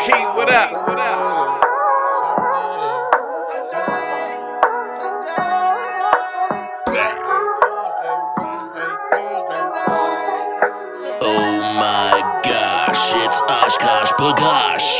Keith, what up? What up? Oh my gosh, it's Oshkosh Bagosh.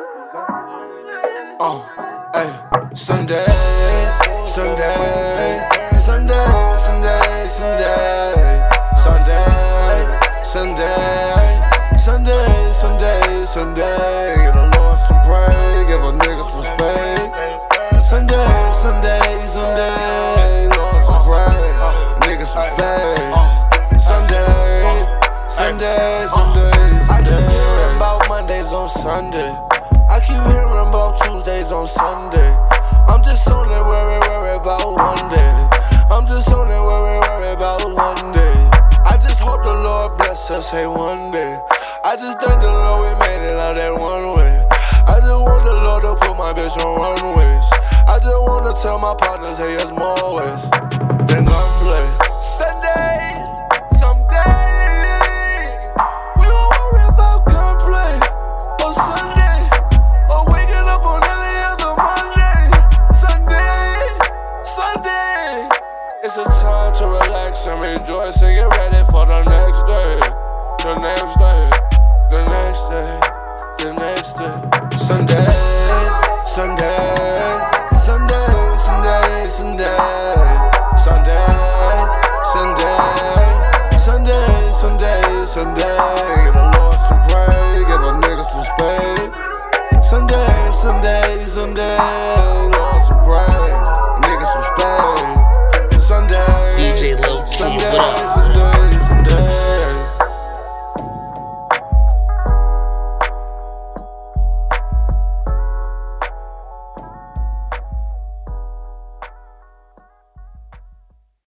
Sunday, Sunday, Sunday, Sunday, Sunday, Sunday, Sunday, Sunday, Sunday, Sunday. Give the Lord some praise, give a nigga some space. Sunday, Sunday, Sunday, Lord some praise, nigga some space. Sunday, Sunday, Sunday, I keep hearing about Mondays on Sunday. I keep hearing about Tuesdays on Sunday. I'm just only worry about one day. I'm just only worry about one day. I just hope the Lord bless us, hey, one day. I just thank the Lord we made it out that one way. I just want the Lord to put my bitch on runways. I just wanna tell my partners, hey, there's more ways than gunplay. Sunday.